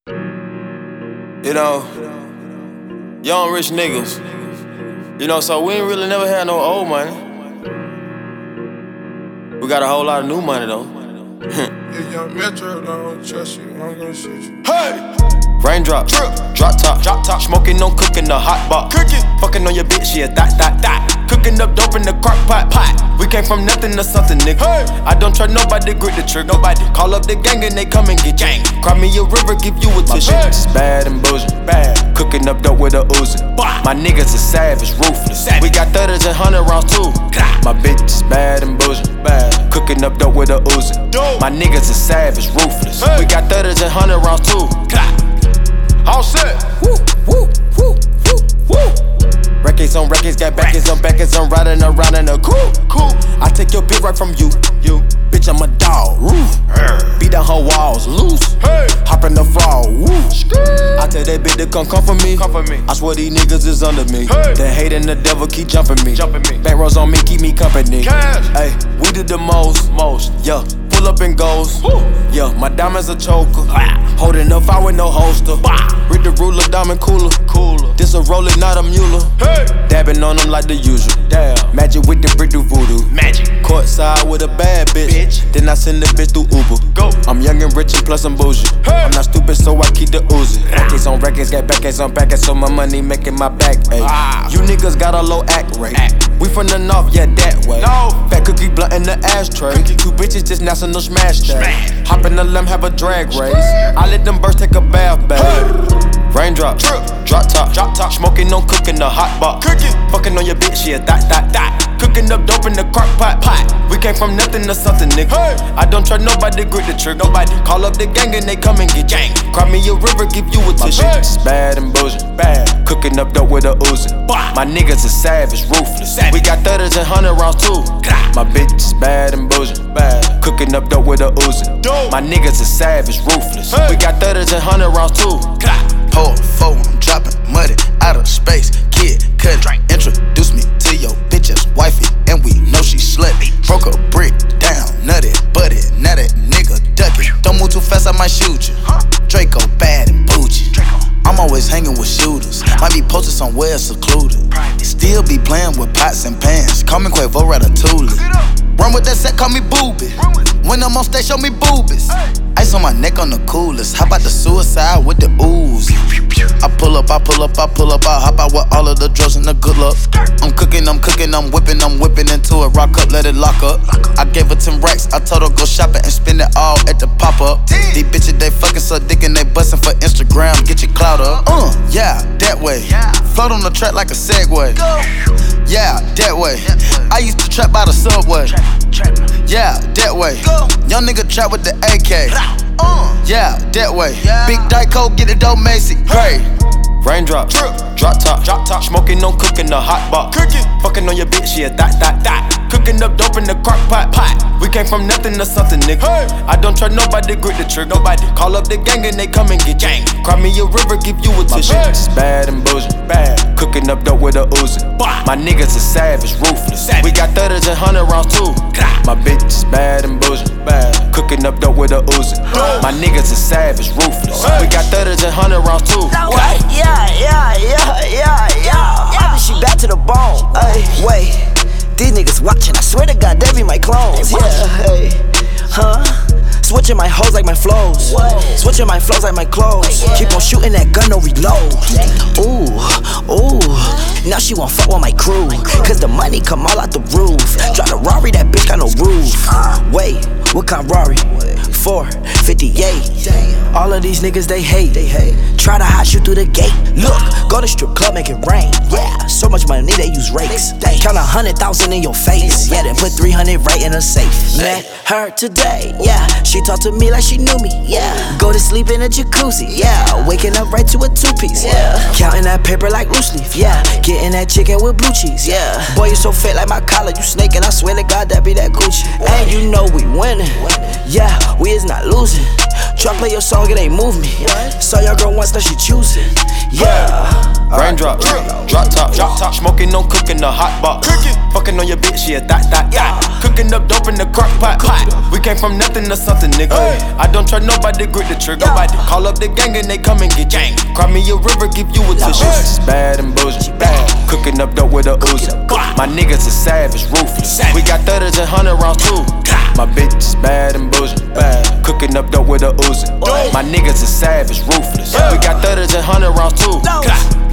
You know, young rich niggas. You know, so we ain't really never had no old money. We got a whole lot of new money though. Yeah, young Metro don't trust you, I'm gonna shoot you. Hey! Raindrop, drop top, smoking on cooking the hot pot. Fucking on your bitch, yeah, that. Cooking up dope in the crock pot. We came from nothing to something, nigga. Hey. I don't try nobody, grip the trigger. Nobody call up the gang and they come and get gang. Cry me a river, give you a tissue. My bitch is bad and bullshit, bad. Cooking up dope with a Uzi. My niggas is savage, ruthless. We got 30s and 100 rounds too. My bitch is bad and bullshit, bad. Cooking up dope with a Uzi. My niggas is savage, ruthless. We got 30s and 100 rounds too. All set. Woo. Records on records, got backers on backers. I'm riding around in a cool. I take your bitch right from you. Bitch, I'm a dog. Beat down her walls, loose. Hop in the fall. I tell that bitch to come for me. I swear these niggas is under me. The hate and the devil keep jumping me. Bank rolls on me, keep me company. Hey, we did the most. Yeah. Pull up and goes. Yeah, my diamonds a choker. Holding up fire with no holster. Read the ruler, diamond cooler. This a roller, not a mule. Dabbing on them like the usual. Magic with the brick do voodoo. Courtside with a bad bitch. Then I send the bitch through Uber. I'm young and rich and plus I'm bougie. I'm not stupid, so I keep the Uzi. Records on records, got backers on backers, so my money making my back ache. You niggas got a low act rate. We from the north, yeah, that way. Fat cookie blunt in the ashtray. Two bitches just national smash that. Hop in the limb, have a drag race. I let them birds take a bath, babe. Raindrop, drop top, smoking on cooking the hot pot. Fucking on your bitch, yeah, that. Cooking up dope in the crock pot. We came from nothing to something, nigga. I don't try nobody, grip the trigger. Nobody call up the gang and they come and get gang. Cry me a river, give you a tissue. My bitch is bad and bullshit, bad. Cooking up dope with a Uzi. My niggas is savage, ruthless. We got 30s and 100 rounds too. My bitch is bad and bullshit, bad. Cooking up dope with a Uzi. My niggas is savage, ruthless. We got 30s and 100 rounds too. Pour a four, I'm dropping muddy out of space. Kid, cut it, introduce me to your bitch's wifey, and we know she slutty. Broke a brick down, nutty, buddy, now that nigga ducky. Don't move too fast, I might shoot you. Draco bad and bougie. I'm always hanging with shooters. Might be posted somewhere secluded. Still be playing with pots and pans. Call me Quavo Ratatouille. Run with that set, call me Booby. When I'm on stage, show me boobies. Ice on my neck on the coolest. How about the suicide with the ooze? I pull up, I hop out with all of the drugs and the good luck. I'm cooking, I'm whipping into it. Rock up, let it lock up. I gave her 10 racks, I told her go shopping and spend it all at the pop-up. These bitches, they fucking suck dick and they bustin' for Instagram. Get your clout up. Yeah, that way. Float on the track like a Segway. Yeah, that way. I used to trap by the subway. Yeah, that way. Young nigga trap with the AK. Yeah, that way. Big Dyco, get it dope, Macy. Great. Raindrop, drop top, smoking on cooking the hot pot. Fucking on your bitch, yeah, that. Cooking up dope in the crock pot. We came from nothing to something, nigga. I don't try nobody, grip the trigger. Nobody call up the gang and they come and get gang. Cry me a river, give you a tissue. My bitch is bad and bullshit, bad. Cooking up dope with a Uzi. My niggas is savage, ruthless. We got 30s and 100 rounds too. My bitch is bad and bullshit, bad. Cooking up dope with a Uzi. My niggas is savage, ruthless. We got 30s and 100 rounds too. Yeah. She back to the bone. Wait, these niggas watching. I swear to God, they be my clones. Switching my hoes like my flows. Switching my flows like my clothes. Keep on shooting that gun, no reload. Ooh. Now she won't fuck with my crew. Cause the money come all out the roof. Drive a Rari, that bitch got no roof. Wait, what kind of Rari? 458. All of these niggas, they hate. Try to hide you through the gate. Look, go to strip club, make it rain. Yeah, so much money, they use rakes. Count 100,000 in your face. Yeah, then put 300 right in a safe. Met her today. Yeah, she talked to me like she knew me. Yeah, go to sleep in a jacuzzi. Yeah, waking up right to a two-piece. Yeah, counting that paper like loose leaf. Yeah, getting that chicken with blue cheese. Yeah, boy, you so fat like my collar. You snaking, I swear to God, that be that Gucci. And you know we winning. Yeah, we is not losing. Try play your song, it ain't move me. Saw your girl once, now she choosing. Yeah. Raindrop, drop top, smoking on cooking the hot box. Fucking on your bitch, yeah, that. Cooking up dope in the crock pot. We came from nothing to something, nigga. I don't try nobody, grip the trigger. Call up the gang and they come and get you. Cry me a river, give you a tissue. It's bad and bullshit. Cooking up dope with a Uzi. My niggas is savage, ruthless. We got 30s and 100 rounds too. My bitch is bad and bullshit. Cooking up dope with a Uzi. My niggas is savage, ruthless. We got 30s and 100 rounds too.